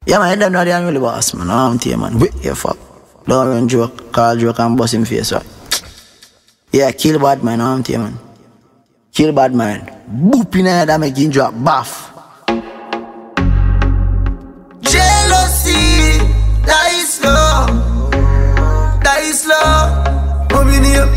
Yeah, man, them not the only boss, man. I'm here, man. Wait, yeah, fuck. Don't run joke, call joke and bust him face, right? Yeah, kill bad man, I'm here, man. Kill bad man. Boop in the head and make him drop, baff. Jealousy, die slow. Die slow. Come in here.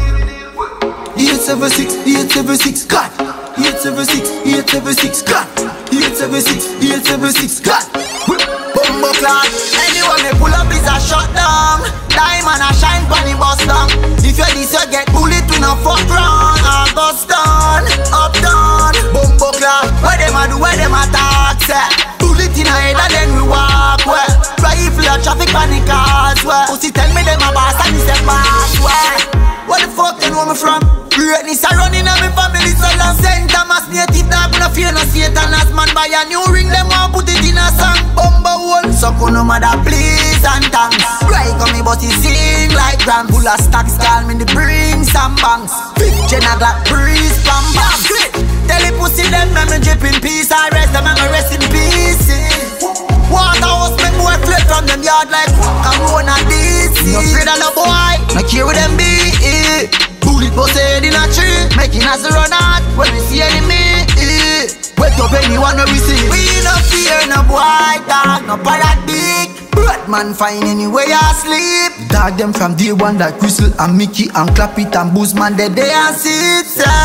876, 876, God. 876, 876, God. 876, 876, God. Bumbo clock. Anyone may pull up is a shutdown. Diamond a shine bunny bust down. If you this you get bullet we no fuck round. Or bust down, up down. Bumbo clock. Where them a do, where them a talk say. Bullet in a head and then we walk where. Rifle a traffic panic cars where. Pussy tell me them a boss and he say pass where. Where the fuck you know me from? Greatness a running on me family so long. St. Thomas native dog, no fear no Satan. As man buy a new ring, them want put it in a song. Bumbo hole, so no matter please and thanks. Right on me but he sing like Ram. Full of stacks, call me the bring some banks. 5th gen a Glock breeze, bam bam. Tell the pussy them me drip in peace. I rest them and rest in peace. Waterhouse make boy flip from them yard like Corona DC. No afraid of no boy, no care with them be. Bullet posted in a tree, making us run out when we see enemy. Wait up anyone when we see. We no fear no boy dog, no paradigm. Batman fine anywhere you sleep. Dog them from day one like Crystal and Mickey and Clap It and Boozman they and sit.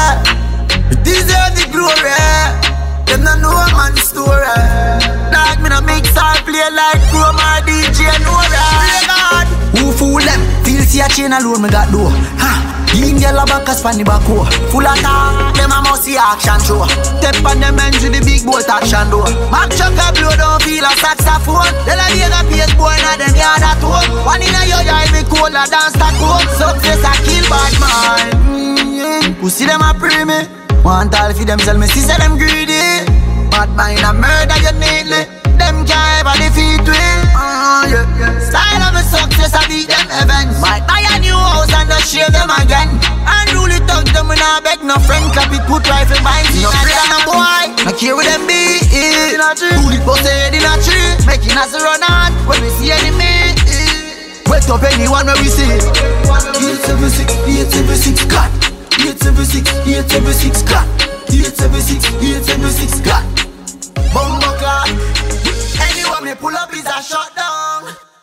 Deserve the glory. Them no know a man's story. Dog me no mix or play like Chrome or DJ Nora. God, who fool them? Feel see a chain alone me got door. Lean yellow bankers pan the back row. Full of talk, them a must see action show. Step on them ends with the big boat action door. Mac chuck a blow don't feel a saxophone. Tell a nigga pace boy na them yard at home. One in a your yard me cola dance that home. Success a kill bad man. Who see them a pray me? Want all for them sell me see say them greedy. Bad mind a murder you neatly. Them can't ever defeat we. Style of a success I beat them events. Might buy a new house and just share them again. And really talk them when I beg no friend. Clap it put rifle behind me. No afraid of no boy, no care with them be. Bullet posted in a tree, making us run out when we see enemy. Wait up anyone when we see. 876, 876, God. 876, 876, God. 876, 876, God. Bumbo clock. Anyone may pull up is a shutdown.